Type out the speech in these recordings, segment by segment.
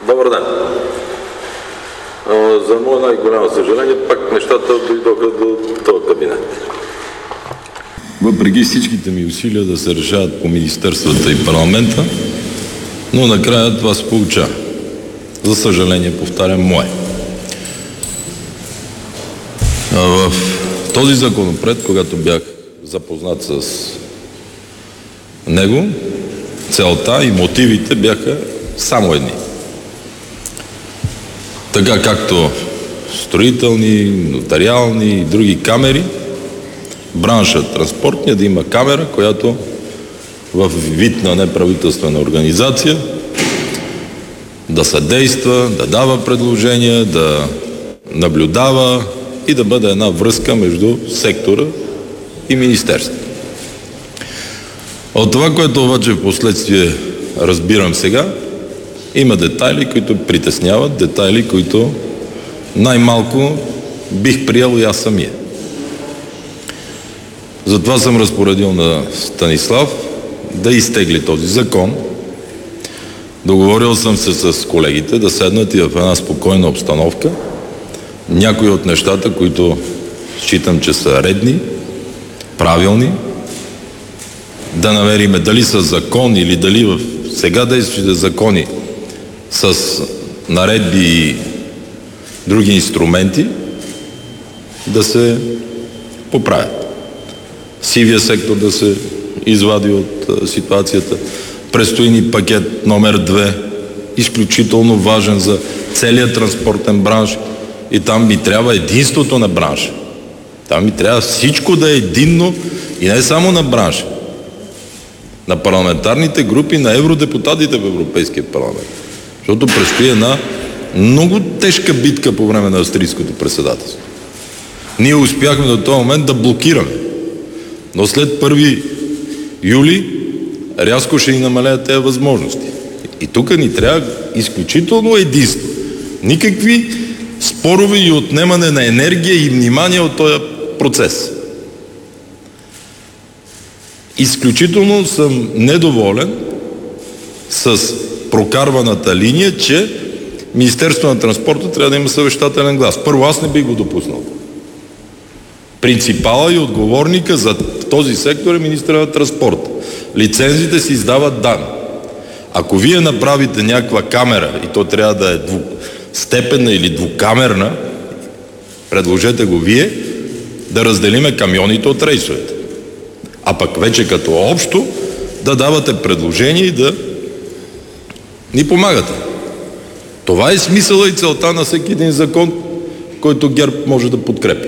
Добър ден. За мое най-голямо съжаление, пак нещата дойдоха до този кабинет. Въпреки всичките ми усилия да се решават по министерствата и парламента, но накрая това се получава. За съжаление, повтарям, мое. В този законопроект, когато бях запознат с него, целта и мотивите бяха само едни. Така както строителни, нотариални и други камери, бранша транспортния да има камера, която в вид на неправителствена организация да съдейства, да дава предложения, да наблюдава и да бъде една връзка между сектора и министерството. От това, което обаче в последствие разбирам сега, има детайли, които притесняват, детайли, които най-малко бих приел и аз самия. Затова съм разпоредил на Станислав да изтегли този закон. Договорил съм се с колегите да седнат и в една спокойна обстановка. Някои от нещата, които считам, че са редни, правилни, да намериме дали са закон или дали в сега действащите закони с наредби и други инструменти да се поправят. Сивия сектор да се извади от ситуацията. Предстои ни пакет номер 2, изключително важен за целият транспортен бранш, и там ми трябва единството на бранша. Там ми трябва всичко да е единно и не само на бранша. На парламентарните групи, на евродепутатите в Европейския парламент. Защото предстои една много тежка битка по време на австрийското председателство. Ние успяхме до този момент да блокираме. Но след 1 юли рязко ще ни намалят тези възможности. И тук ни трябва изключително единство. Никакви спорове и отнемане на енергия и внимание от този процес. Изключително съм недоволен с прокарваната линия, че Министерството на транспорта трябва да има съвещателен глас. Първо, аз не бих го допуснал. Принципала и отговорника за този сектор е министъра на транспорта. Лицензите се издават дан. Ако вие направите някаква камера и то трябва да е двустепенна или двукамерна, предложете го вие, да разделиме камионите от рейсовете. А пък вече като общо да давате предложения и да ни помагате. Това е смисъла и целта на всеки един закон, който ГЕРБ може да подкрепи.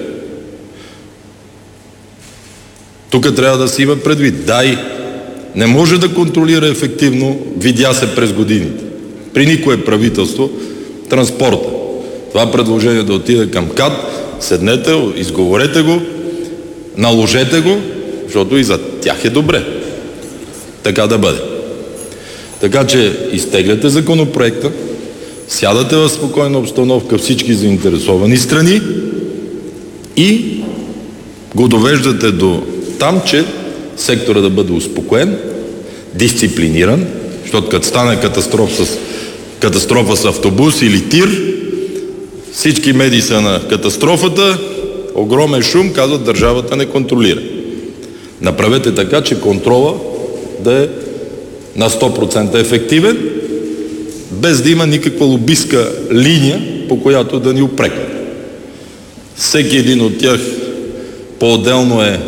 Тук трябва да се има предвид. ДАИ не може да контролира ефективно, видя се през годините. При никое правителство транспорта. Това предложение да отиде към КАТ, седнете, изговорете го, наложете го, защото и за тях е добре. Така да бъде. Така че изтегляте законопроекта, сядате в спокойна обстановка всички заинтересовани страни и го довеждате до там, че сектора да бъде успокоен, дисциплиниран, защото като стане катастрофа с автобус или тир, всички медии са на катастрофата, огромен шум, казват, държавата не контролира. Направете така, че контрола да е на 100% ефективен, без да има никаква лобистка линия, по която да ни упрекне. Всеки един от тях по-отделно е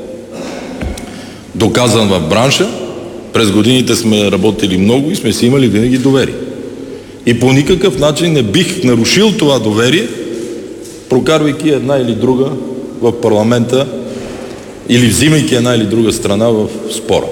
доказан в бранша. През годините сме работили много и сме си имали винаги доверие. И по никакъв начин не бих нарушил това доверие, прокарвайки една или друга в парламента или взимайки една или друга страна в спора.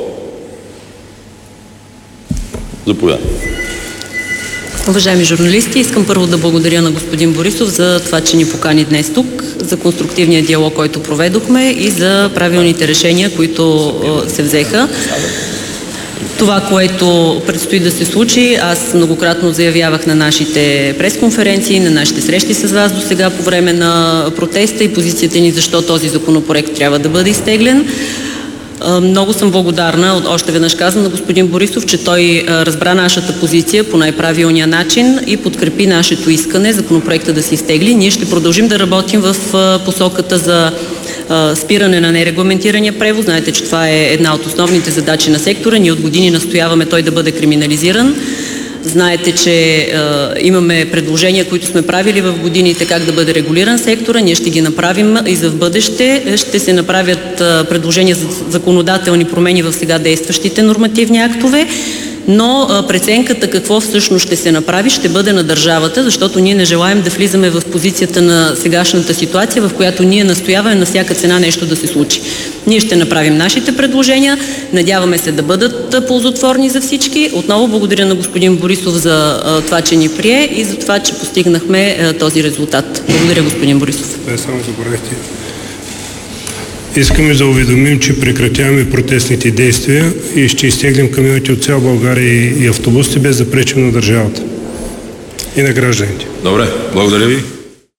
Заповядайте. Уважаеми журналисти, искам първо да благодаря на господин Борисов за това, че ни покани днес тук, за конструктивния диалог, който проведохме и за правилните решения, които се взеха. Това, което предстои да се случи, аз многократно заявявах на нашите пресконференции, на нашите срещи с вас до сега по време на протеста и позицията ни защо този законопроект трябва да бъде изтеглен. Много съм благодарна, още веднъж казвам, на господин Борисов, че той разбра нашата позиция по най-правилния начин и подкрепи нашето искане законопроекта да се изтегли. Ние ще продължим да работим в посоката за спиране на нерегламентирания превоз. Знаете, че това е една от основните задачи на сектора. Ние от години настояваме той да бъде криминализиран. Знаете, че имаме предложения, които сме правили в годините как да бъде регулиран сектора. Ние ще ги направим и за в бъдеще. Ще се направят предложения за законодателни промени в сега действащите нормативни актове. Но преценката какво всъщност ще се направи ще бъде на държавата, защото ние не желаем да влизаме в позицията на сегашната ситуация, в която ние настояваме на всяка цена нещо да се случи. Ние ще направим нашите предложения, надяваме се да бъдат ползотворни за всички. Отново благодаря на господин Борисов за това, че ни прие и за това, че постигнахме този резултат. Благодаря, господин Борисов. Само забравяйте. Искаме да уведомим, че прекратяваме протестните действия и ще изтеглим камионите от цяла България и автобусите, без да пречим на държавата и на гражданите. Добре, благодаря ви.